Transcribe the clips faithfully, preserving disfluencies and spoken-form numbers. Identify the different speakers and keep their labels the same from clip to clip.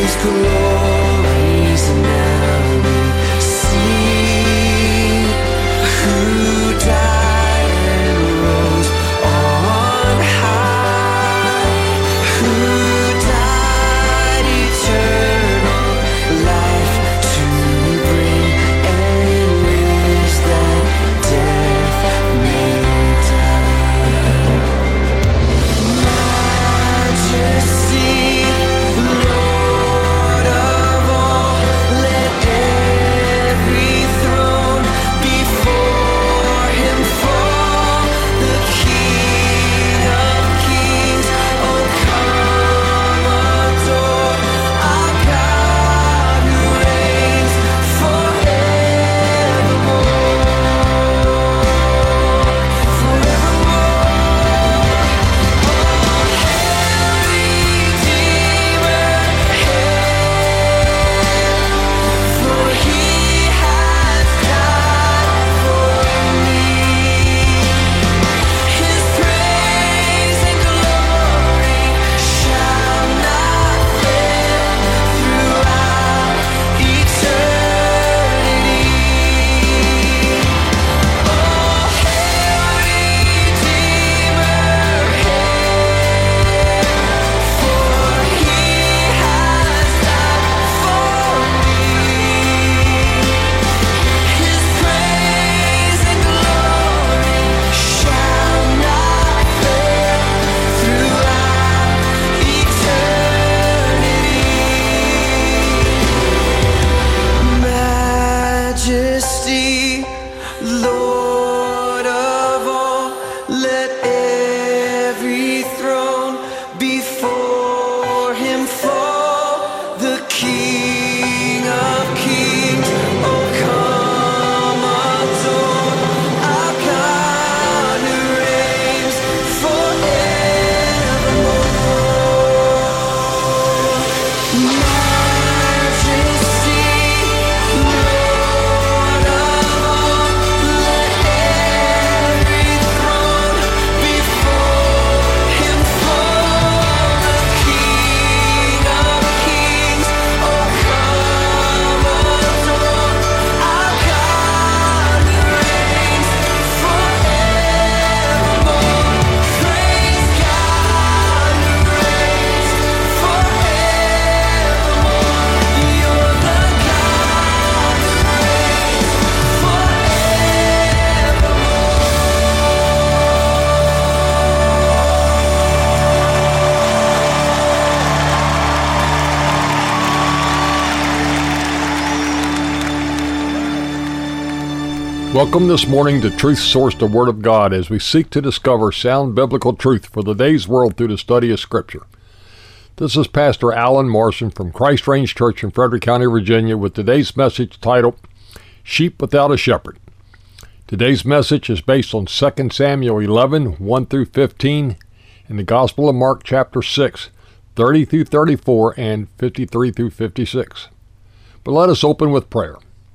Speaker 1: Welcome this morning to Truth Source, the Word of God, as we seek to discover sound biblical truth for the day's world through the study of Scripture. This is Pastor Alan Morrison from Christ Range Church in Frederick County, Virginia, with today's message titled, Sheep Without a Shepherd. Today's message is based on Second Samuel eleven, one through fifteen, and the Gospel of Mark chapter six, thirty through thirty-four, and fifty-three through fifty-six. But let us open with prayer.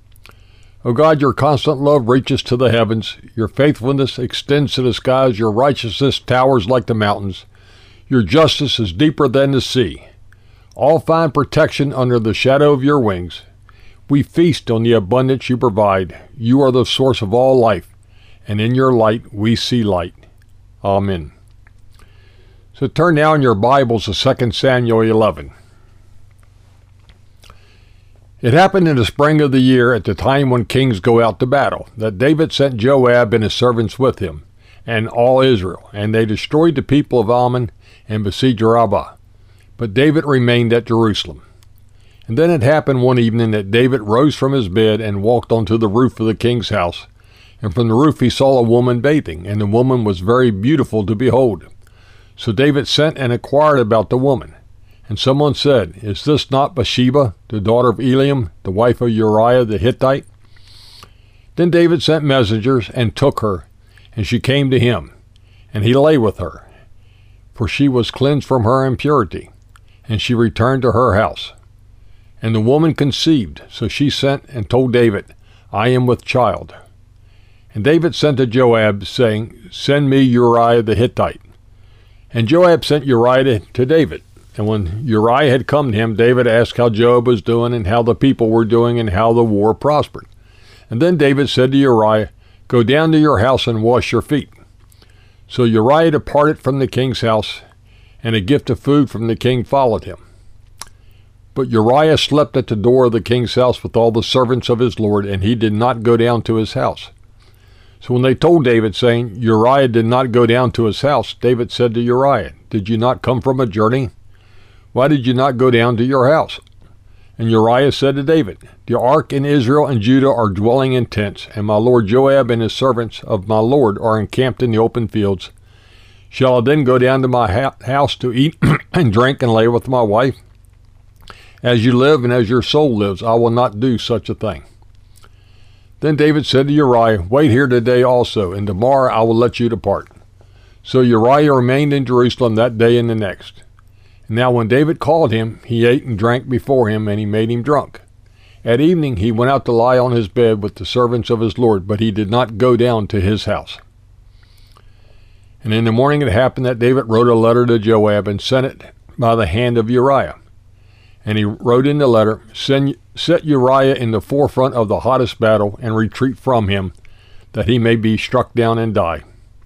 Speaker 1: O God, your constant love reaches to the heavens, your faithfulness extends to the skies, your righteousness towers like the mountains, your justice is deeper than the sea. All find protection under the shadow of your wings. We feast on the abundance you provide. You are the source of all life, and in your light we see light. Amen. So turn now in your Bibles to Second Samuel eleven. It happened in the spring of the year, at the time when kings go out to battle, that David sent Joab and his servants with him, and all Israel, and they destroyed the people of Ammon and besieged Rabbah. But David remained at Jerusalem. And then it happened one evening that David rose from his bed and walked onto the roof of the king's house. And from the roof he saw a woman bathing, and the woman was very beautiful to behold. So David sent and inquired about the woman. And someone said, Is this not Bathsheba, the daughter of Eliam, the wife of Uriah the Hittite? Then David sent messengers and took her, and she came to him, and he lay with her, for she was cleansed from her impurity, and she returned to her house. And the woman conceived, so she sent and told David, I am with child. And David sent to Joab, saying, Send me Uriah the Hittite. And Joab sent Uriah to David. And when Uriah had come to him, David asked how Joab was doing and how the people were doing and how the war prospered. And then David said to Uriah, "Go down to your house and wash your feet." So Uriah departed from the king's house, and a gift of food from the king followed him. But Uriah slept at the door of the king's house with all the servants of his lord, and he did not go down to his house. So when they told David, saying, "Uriah did not go down to his house," David said to Uriah, "Did you not come from a journey? Why did you not go down to your house?" And Uriah said to David, "The ark in Israel and Judah are dwelling in tents, and my lord Joab and his servants of my lord are encamped in the open fields. Shall I then go down to my ha- house to eat and drink and lay with my wife? As you live and as your soul lives, I will not do such a thing." Then David said to Uriah, "Wait here today also, and tomorrow I will let you depart." So Uriah remained in Jerusalem that day and the next. And now when David called him, he ate and drank before him, and he made him drunk. At evening he went out to lie on his bed with the servants of his lord, but he did not go down to his house. And in the morning it happened that David wrote a letter to Joab and sent it by the hand of Uriah. And he wrote in the letter, Send, "Set Uriah in the forefront of the hottest battle and retreat from him, that he may be struck down and die."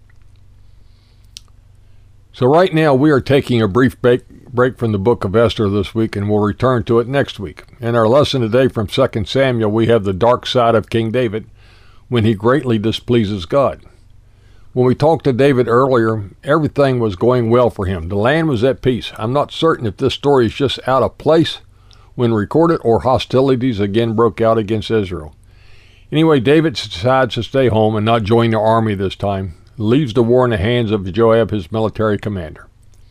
Speaker 1: So right now we are taking a brief break, break from the book of Esther this week, and we'll return to it next week. In our lesson today from Second Samuel, we have the dark side of King David when he greatly displeases God. When we talked to David earlier, everything was going well for him. The land was at peace. I'm not certain if this story is just out of place when recorded or hostilities again broke out against Israel. Anyway, David decides to stay home and not join the army this time, leaves the war in the hands of Joab, his military commander.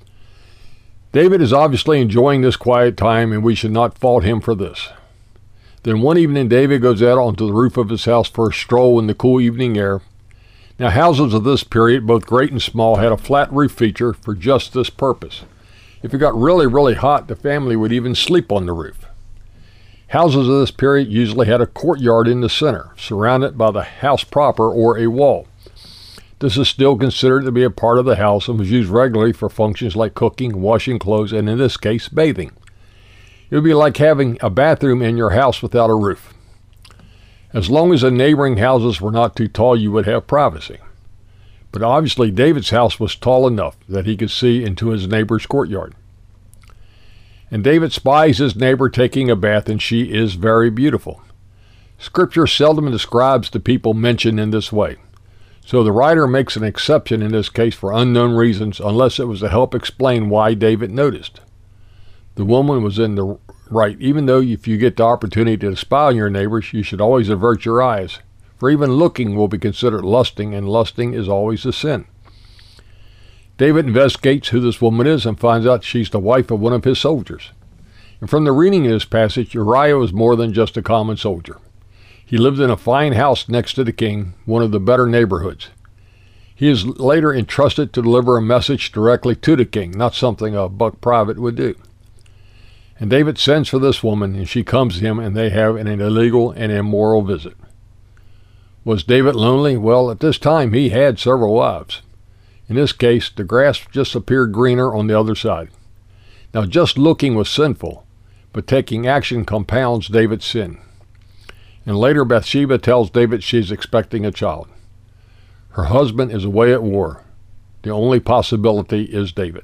Speaker 1: David is obviously enjoying this quiet time, and we should not fault him for this. Then one evening, David goes out onto the roof of his house for a stroll in the cool evening air. Now, houses of this period, both great and small, had a flat roof feature for just this purpose. If it got really, really hot, the family would even sleep on the roof. Houses of this period usually had a courtyard in the center, surrounded by the house proper or a wall. This is still considered to be a part of the house and was used regularly for functions like cooking, washing clothes, and in this case, bathing. It would be like having a bathroom in your house without a roof. As long as the neighboring houses were not too tall, you would have privacy. But obviously, David's house was tall enough that he could see into his neighbor's courtyard. And David spies his neighbor taking a bath, and she is very beautiful. Scripture seldom describes the people mentioned in this way. So the writer makes an exception in this case for unknown reasons, unless it was to help explain why David noticed. The woman was in the right, even though if you get the opportunity to spy on your neighbors, you should always avert your eyes, for even looking will be considered lusting, and lusting is always a sin. David investigates who this woman is and finds out she's the wife of one of his soldiers. And from the reading of this passage, Uriah was more than just a common soldier. He lived in a fine house next to the king, one of the better neighborhoods. He is later entrusted to deliver a message directly to the king, not something a buck private would do. And David sends for this woman, and she comes to him, and they have an illegal and immoral visit. Was David lonely? Well, at this time he had several wives. In this case, the grass just appeared greener on the other side. Now, just looking was sinful, but taking action compounds David's sin. And later Bathsheba tells David she's expecting a child. Her husband is away at war. The only possibility is David.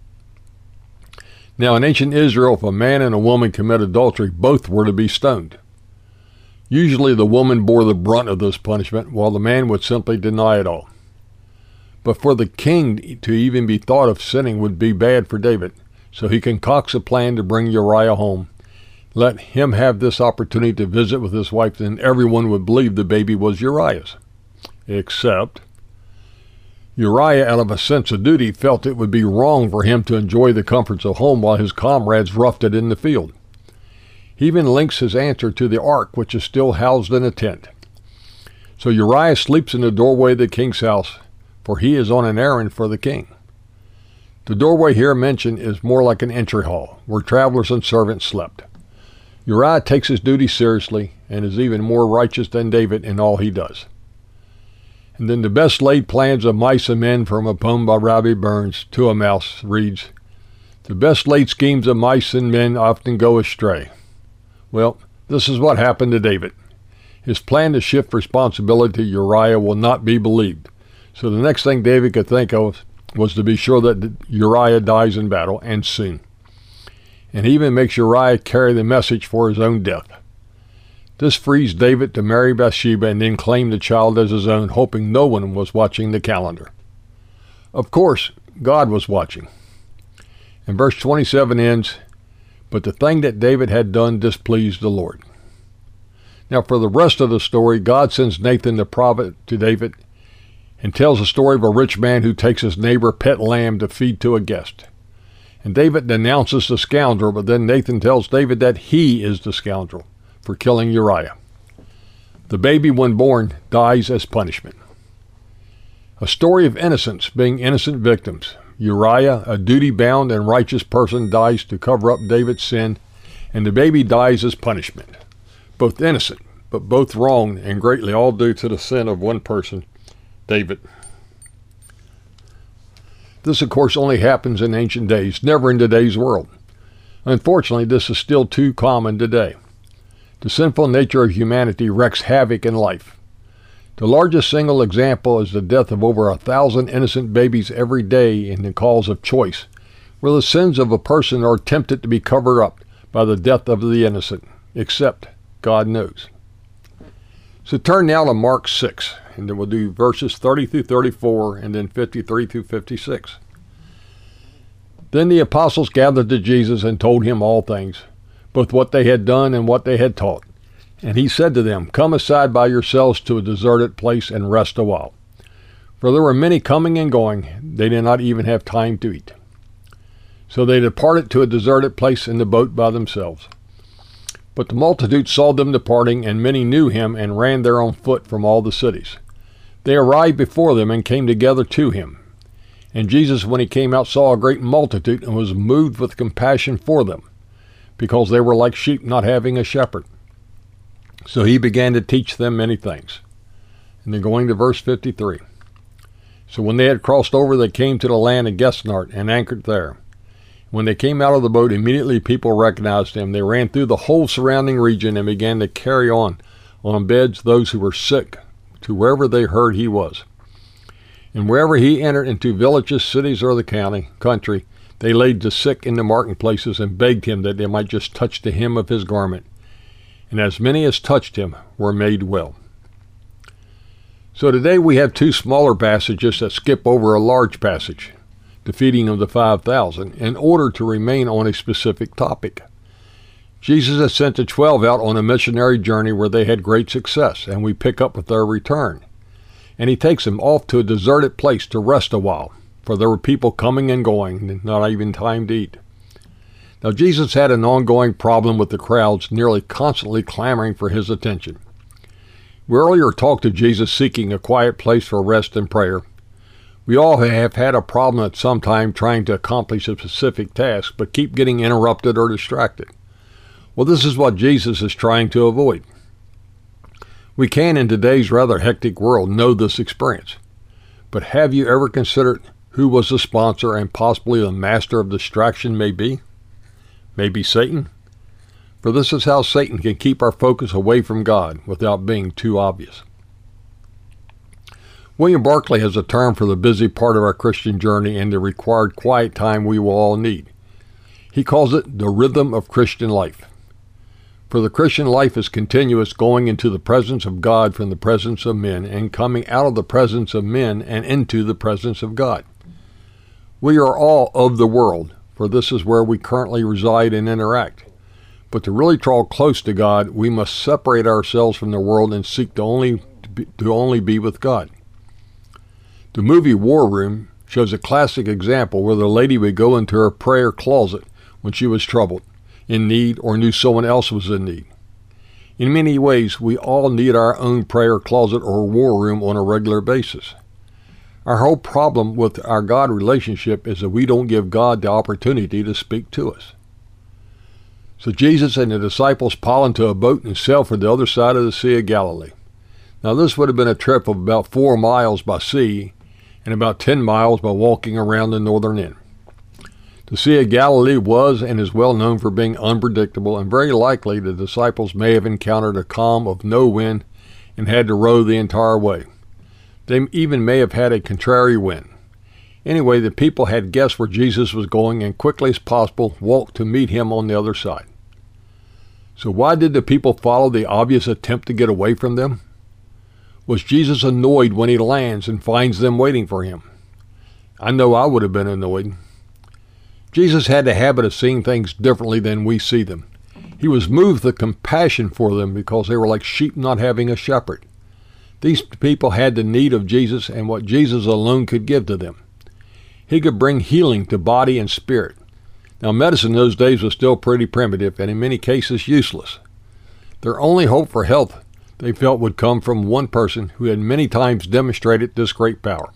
Speaker 1: Now, in ancient Israel, if a man and a woman commit adultery, both were to be stoned. Usually the woman bore the brunt of this punishment, while the man would simply deny it all. But for the king to even be thought of sinning would be bad for David, so he concocts a plan to bring Uriah home. Let him have this opportunity to visit with his wife, then everyone would believe the baby was Uriah's. Except Uriah, out of a sense of duty, felt it would be wrong for him to enjoy the comforts of home while his comrades roughed it in the field. He even links his answer to the ark, which is still housed in a tent. So Uriah sleeps in the doorway of the king's house, for he is on an errand for the king. The doorway here mentioned is more like an entry hall, where travelers and servants slept. Uriah takes his duty seriously and is even more righteous than David in all he does. And then the best laid plans of mice and men, from a poem by Robbie Burns, To a Mouse, reads, The best laid schemes of mice and men often go astray. Well, this is what happened to David. His plan to shift responsibility to Uriah will not be believed. So the next thing David could think of was to be sure that Uriah dies in battle, and soon. And he even makes Uriah carry the message for his own death. This frees David to marry Bathsheba and then claim the child as his own, hoping no one was watching the calendar. Of course, God was watching. And verse twenty-seven ends, "But the thing that David had done displeased the Lord." Now for the rest of the story, God sends Nathan the prophet to David and tells the story of a rich man who takes his neighbor's pet lamb to feed to a guest. And David denounces the scoundrel, but then Nathan tells David that he is the scoundrel for killing Uriah. The baby, when born, dies as punishment. A story of innocence being innocent victims. Uriah, a duty-bound and righteous person, dies to cover up David's sin, and the baby dies as punishment. Both innocent, but both wrong, and greatly all due to the sin of one person, David. This, of course, only happens in ancient days, never in today's world. Unfortunately, this is still too common today. The sinful nature of humanity wreaks havoc in life. The largest single example is the death of over a thousand innocent babies every day in the cause of choice, where the sins of a person are attempted to be covered up by the death of the innocent, except God knows. So turn now to Mark six, and then we'll do verses thirty through thirty-four, and then fifty-three through fifty-six. Then the apostles gathered to Jesus and told him all things, both what they had done and what they had taught. And he said to them, "Come aside by yourselves to a deserted place and rest a while." For there were many coming and going, they did not even have time to eat. So they departed to a deserted place in the boat by themselves. But the multitude saw them departing, and many knew him and ran there on foot from all the cities. They arrived before them and came together to him. And Jesus, when he came out, saw a great multitude and was moved with compassion for them, because they were like sheep not having a shepherd. So he began to teach them many things. And then going to verse fifty-three. So when they had crossed over, they came to the land of Gennesaret and anchored there. When they came out of the boat, immediately people recognized him. They ran through the whole surrounding region and began to carry on on beds those who were sick to wherever they heard he was. And wherever he entered into villages, cities, or the county, country, they laid the sick in the marketplaces and begged him that they might just touch the hem of his garment. And as many as touched him were made well. So today we have two smaller passages that skip over a large passage, the feeding of the five thousand, in order to remain on a specific topic. Jesus has sent the twelve out on a missionary journey where they had great success, and we pick up with their return. And he takes them off to a deserted place to rest a while, for there were people coming and going, and not even time to eat. Now Jesus had an ongoing problem with the crowds nearly constantly clamoring for his attention. We earlier talked of Jesus seeking a quiet place for rest and prayer. We all have had a problem at some time trying to accomplish a specific task, but keep getting interrupted or distracted. Well, this is what Jesus is trying to avoid. We can, in today's rather hectic world, know this experience. But have you ever considered who was the sponsor and possibly the master of distraction may be? Maybe Satan? For this is how Satan can keep our focus away from God without being too obvious. William Barclay has a term for the busy part of our Christian journey and the required quiet time we will all need. He calls it the rhythm of Christian life. For the Christian life is continuous, going into the presence of God from the presence of men, and coming out of the presence of men and into the presence of God. We are all of the world, for this is where we currently reside and interact. But to really draw close to God, we must separate ourselves from the world and seek to only, to be, to only be with God. The movie War Room shows a classic example where the lady would go into her prayer closet when she was troubled, in need, or knew someone else was in need. In many ways, we all need our own prayer closet or war room on a regular basis. Our whole problem with our God relationship is that we don't give God the opportunity to speak to us. So Jesus and the disciples pile into a boat and sail for the other side of the Sea of Galilee. Now this would have been a trip of about four miles by sea and about ten miles by walking around the northern end. The Sea of Galilee was and is well known for being unpredictable, and very likely the disciples may have encountered a calm of no wind and had to row the entire way. They even may have had a contrary wind. Anyway, the people had guessed where Jesus was going and quickly as possible walked to meet him on the other side. So why did the people follow the obvious attempt to get away from them? Was Jesus annoyed when he lands and finds them waiting for him? I know I would have been annoyed. Jesus had the habit of seeing things differently than we see them. He was moved with compassion for them because they were like sheep not having a shepherd. These people had the need of Jesus and what Jesus alone could give to them. He could bring healing to body and spirit. Now, medicine in those days was still pretty primitive and in many cases useless. Their only hope for health, they felt, would come from one person who had many times demonstrated this great power.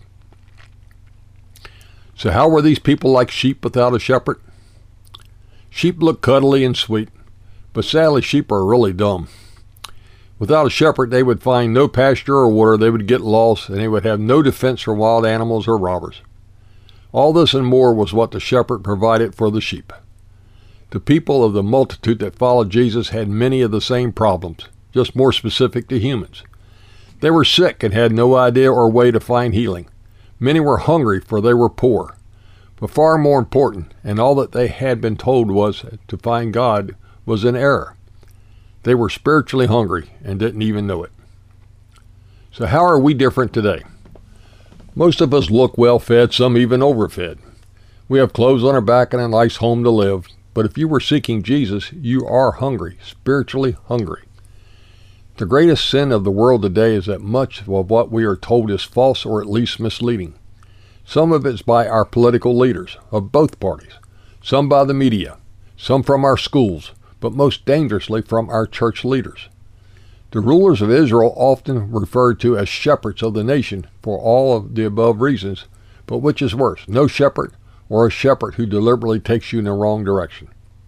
Speaker 1: So how were these people like sheep without a shepherd? Sheep look cuddly and sweet, but sadly sheep are really dumb. Without a shepherd, they would find no pasture or water, they would get lost, and they would have no defense from wild animals or robbers. All this and more was what the shepherd provided for the sheep. The people of the multitude that followed Jesus had many of the same problems, just more specific to humans. They were sick and had no idea or way to find healing. Many were hungry, for they were poor. But far more important, and all that they had been told was to find God, was in error. They were spiritually hungry and didn't even know it. So how are we different today? Most of us look well fed, some even overfed. We have clothes on our back and a nice home to live. But if you were seeking Jesus, you are hungry, spiritually hungry. The greatest sin of the world today is that much of what we are told is false or at least misleading. Some of it is by our political leaders of both parties, some by the media, some from our schools, but most dangerously from our church leaders. The rulers of Israel often referred to as shepherds of the nation for all of the above reasons, but which is worse, no shepherd or a shepherd who deliberately takes you in the wrong direction?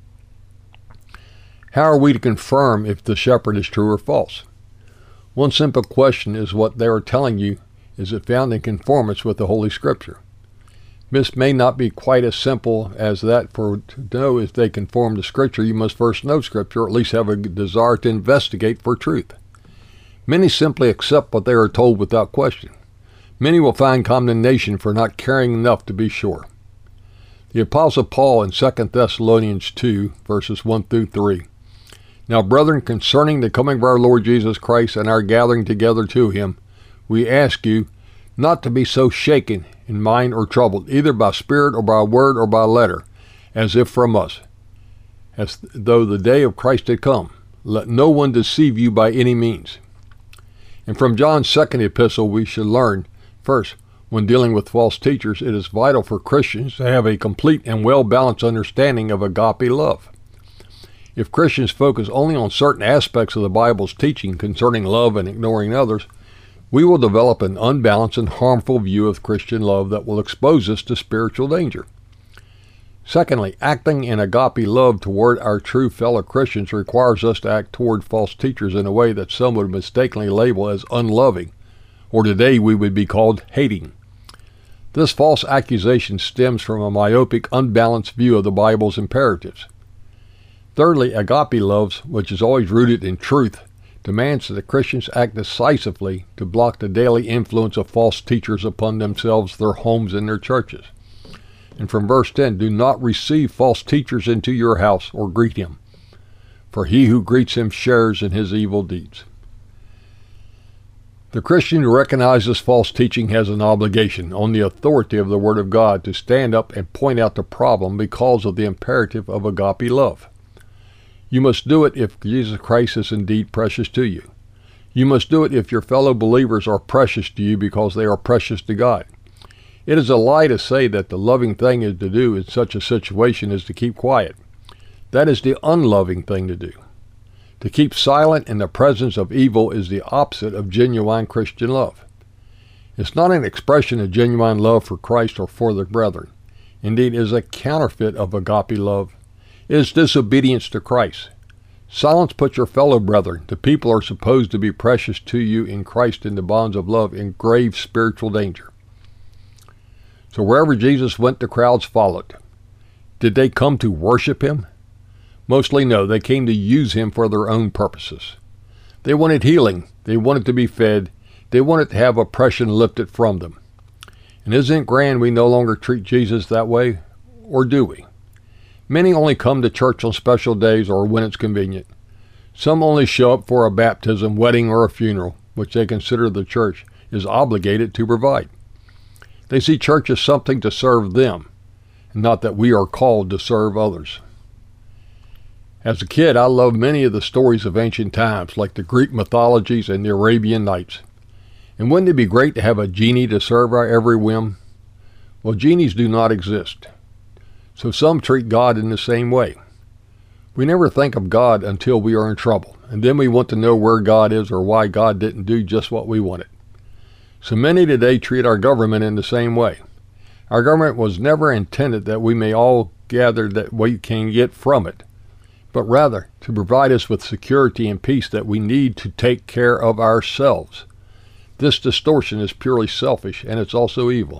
Speaker 1: How are we to confirm if the shepherd is true or false? One simple question is what they are telling you, is it found in conformance with the Holy Scripture? This may not be quite as simple as that, for to know if they conform to Scripture, you must first know Scripture, or at least have a desire to investigate for truth. Many simply accept what they are told without question. Many will find condemnation for not caring enough to be sure. The Apostle Paul in Second Thessalonians two, verses one through three. Now, brethren, concerning the coming of our Lord Jesus Christ and our gathering together to him, we ask you not to be so shaken in mind or troubled, either by spirit or by word or by letter, as if from us, as though the day of Christ had come. Let no one deceive you by any means. And from John's second epistle, we should learn, first, when dealing with false teachers, it is vital for Christians to have a complete and well-balanced understanding of agape love. If Christians focus only on certain aspects of the Bible's teaching concerning love and ignoring others, we will develop an unbalanced and harmful view of Christian love that will expose us to spiritual danger. Secondly, acting in agape love toward our true fellow Christians requires us to act toward false teachers in a way that some would mistakenly label as unloving, or today we would be called hating. This false accusation stems from a myopic, unbalanced view of the Bible's imperatives. Thirdly, agape love, which is always rooted in truth, demands that the Christians act decisively to block the daily influence of false teachers upon themselves, their homes, and their churches. And from verse ten, do not receive false teachers into your house or greet him, for he who greets him shares in his evil deeds. The Christian who recognizes false teaching has an obligation, on the authority of the Word of God, to stand up and point out the problem because of the imperative of agape love. You must do it if Jesus Christ is indeed precious to you. You must do it if your fellow believers are precious to you because they are precious to God. It is a lie to say that the loving thing is to do in such a situation is to keep quiet. That is the unloving thing to do. To keep silent in the presence of evil is the opposite of genuine Christian love. It's not an expression of genuine love for Christ or for the brethren. Indeed, it is a counterfeit of agape love. It is disobedience to Christ. Silence puts your fellow brethren, the people are supposed to be precious to you in Christ in the bonds of love, in grave spiritual danger. So wherever Jesus went, the crowds followed. Did they come to worship him? Mostly no, they came to use him for their own purposes. They wanted healing, they wanted to be fed, they wanted to have oppression lifted from them. And isn't it grand we no longer treat Jesus that way? Or do we? Many only come to church on special days or when it's convenient. Some only show up for a baptism, wedding, or a funeral, which they consider the church is obligated to provide. They see church as something to serve them, and not that we are called to serve others. As a kid, I loved many of the stories of ancient times, like the Greek mythologies and the Arabian Nights. And wouldn't it be great to have a genie to serve our every whim? Well, genies do not exist. So some treat God in the same way. We never think of God until we are in trouble, and then we want to know where God is or why God didn't do just what we wanted. So many today treat our government in the same way. Our government was never intended that we may all gather that we can get from it, but rather to provide us with security and peace that we need to take care of ourselves. This distortion is purely selfish, and it's also evil.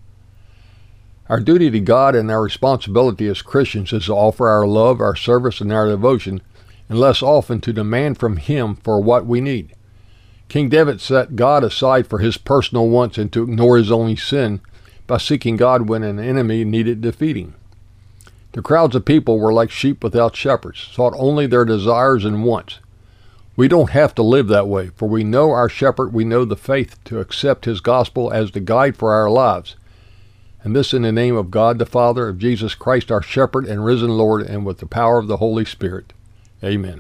Speaker 1: Our duty to God and our responsibility as Christians is to offer our love, our service, and our devotion, and less often to demand from Him for what we need. King David set God aside for his personal wants and to ignore his only sin by seeking God when an enemy needed defeating. The crowds of people were like sheep without shepherds, sought only their desires and wants. We don't have to live that way, for we know our shepherd, we know the faith to accept his gospel as the guide for our lives. And this in the name of God the Father, of Jesus Christ our shepherd and risen Lord, and with the power of the Holy Spirit. Amen.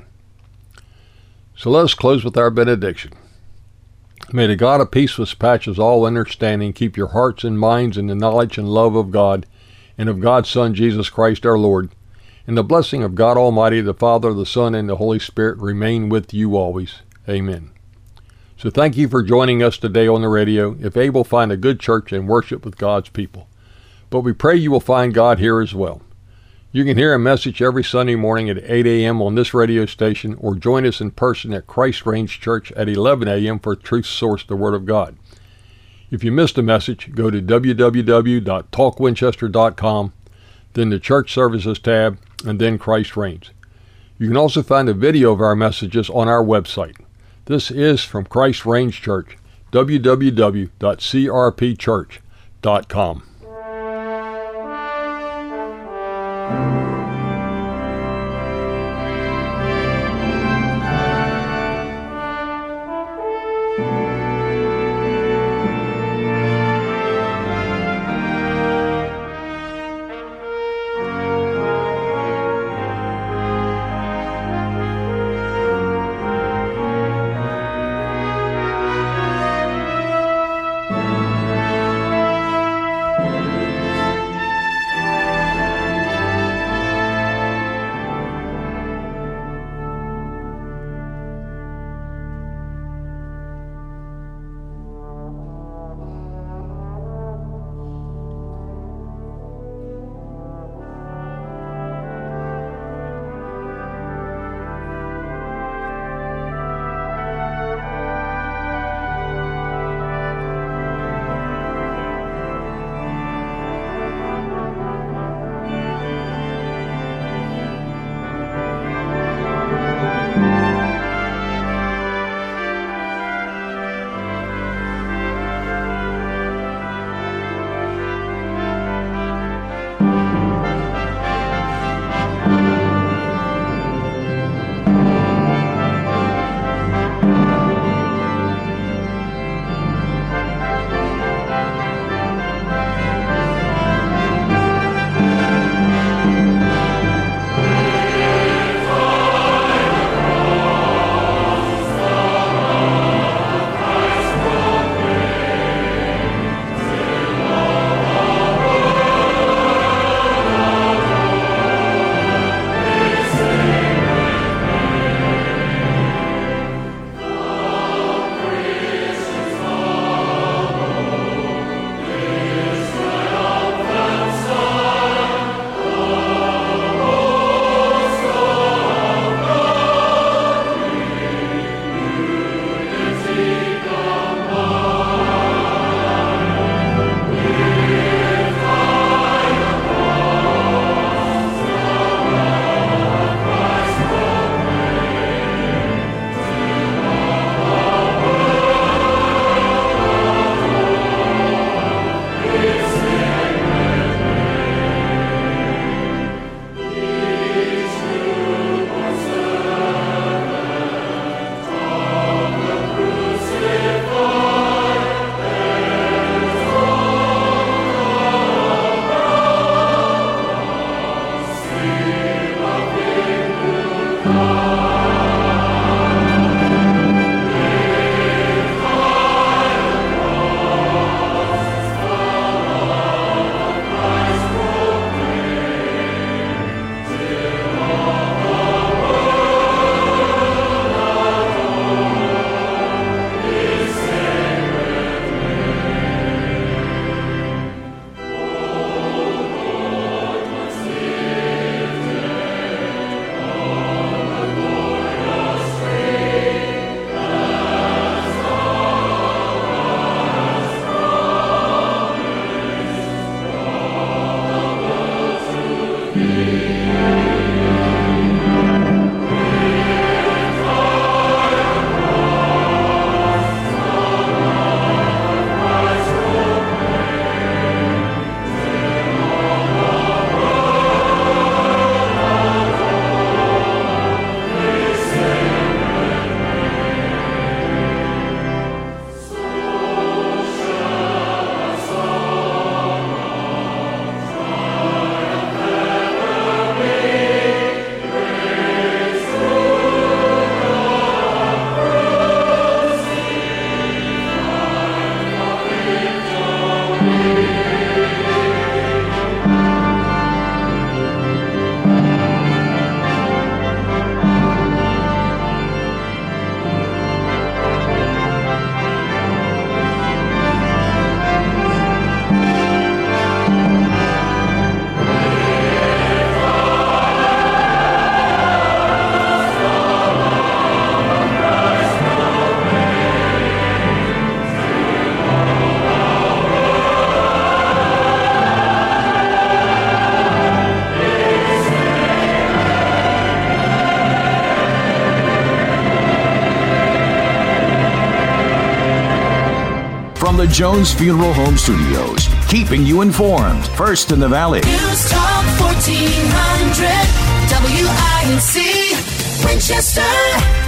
Speaker 1: So let us close with our benediction. May the God of peace which passes all understanding keep your hearts and minds in the knowledge and love of God and of God's Son, Jesus Christ our Lord. And the blessing of God Almighty, the Father, the Son, and the Holy Spirit remain with you always. Amen. So thank you for joining us today on the radio. If able, find a good church and worship with God's people. But we pray you will find God here as well. You can hear a message every Sunday morning at eight a.m. on this radio station, or join us in person at Christ Range Church at eleven a.m. for Truth Source, the Word of God. If you missed a message, go to w w w dot talk winchester dot com, then the Church Services tab, and then Christ Reigns. You can also find a video of our messages on our website. This is from Christ Range Church, w w w dot c r p church dot com.
Speaker 2: from the Jones Funeral Home Studios, keeping you informed. First in the Valley.
Speaker 3: News Talk fourteen hundred W I N C, Winchester.